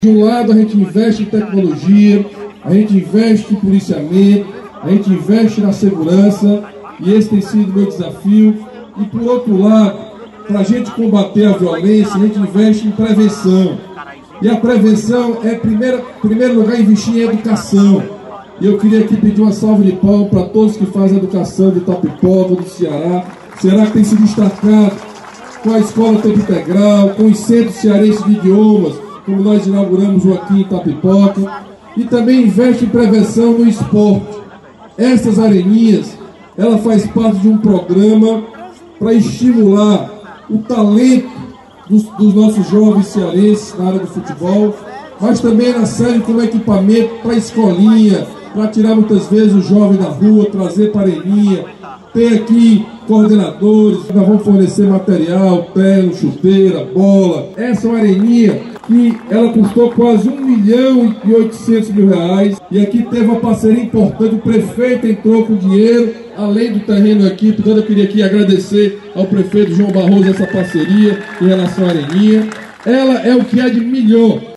De um lado a gente investe em tecnologia, a gente investe em policiamento, a gente investe na segurança, e esse tem sido o meu desafio. E por outro lado, para a gente combater a violência, a gente investe em prevenção. E a prevenção é, em primeiro lugar, investir em educação. E eu queria aqui pedir uma salva de palmas para todos que fazem educação de Itapipoca, do Ceará. Ceará que tem se destacado com a Escola Tempo Integral, com os Centros Cearenses de Idiomas, como nós inauguramos aqui em Itapipoca, e também investe em prevenção no esporte. Essas areninhas, ela faz parte de um programa para estimular o talento dos nossos jovens cearenses na área do futebol, mas também ela serve como equipamento para a escolinha, para tirar muitas vezes o jovem da rua, trazer para a areninha. Tem aqui coordenadores, nós vamos fornecer material, terno, chuteira, bola. Essa é uma areninha que ela custou quase R$1.800.000, e aqui teve uma parceria importante, o prefeito entrou com dinheiro, além do terreno aqui. Portanto, eu queria aqui agradecer ao prefeito João Barroso essa parceria em relação à areninha. Ela é o que há de melhor